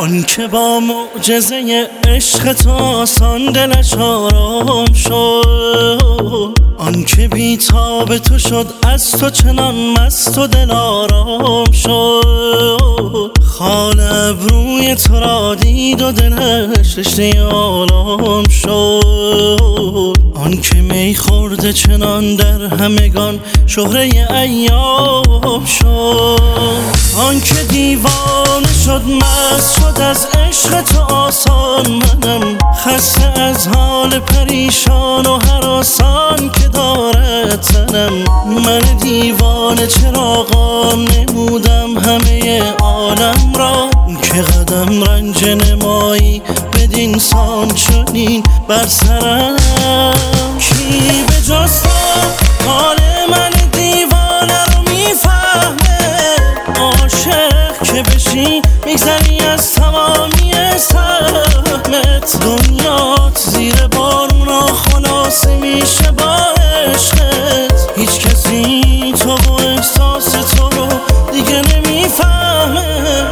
آن که با معجزه عشق تو آسان دلش آرام شد، آن که بی‌تاب تو شد از تو چنان مست و دل آرام شد. خال ابروی تو را دید و دلش رشته آلام شد، آن که می خورده چنان در همگان شهره ایام شد. آن که دیوانه شد مست شد از عشق تو آسان، منم خسته از حال پریشان و هراسان که دارد تنم. من دیوانه چراغان نمودم همه عالم را، که قدم رنج نمایی بدین سان چنین بر سرم. کی به جز تو حال من دیوانه رو میفهمه؟ عاشق که بشی میگذری از تمامی سهمت، دنیات زیر بارونا خلاصه میشه با عشقت. هیچ کسی تو و احساس تو رو دیگه نمیفهمه.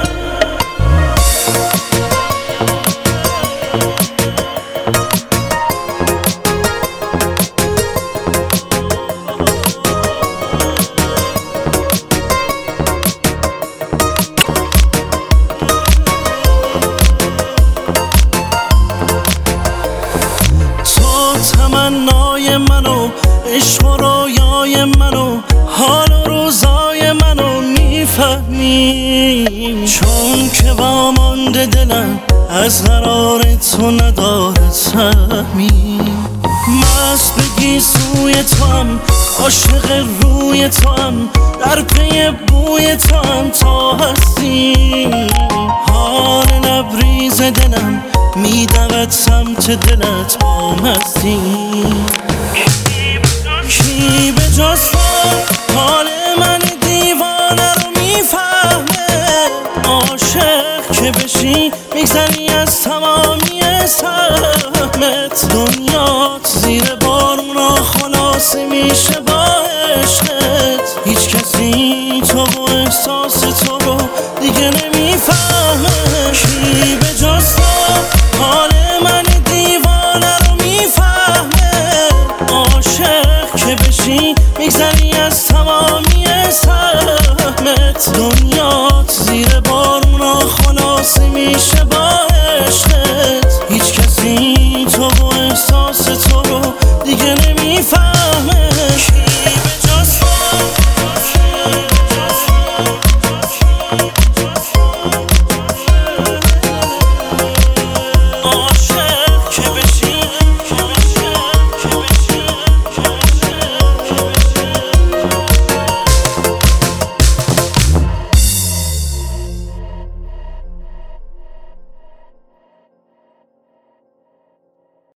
تمنای منو، عشق و رویای منو، حال و روزای منو میفهمی. چون که وامانده دلم از قرار تو نداره سهمی. مست بگی سوی تو هم، عاشق روی تو هم، در پی بوی تو هم تا هستی. حال لبریز دلم میدود سمت دلت با مستی. کی به جز تو حال من دیوانه رو میفهمه؟ عاشق که بشی میگذری از تمامی سهمت، دنیات زیر بارونا خلاصه میشه با عشقت. هیچ کسی تو و احساس تو رو دیگه نمیفهمه. کی به جز تو حال من دیوانه رو میفهمه؟ عاشق که بشی میگذری از تمامی سهمت، دنیات زیر بارونا خلاصه میشه با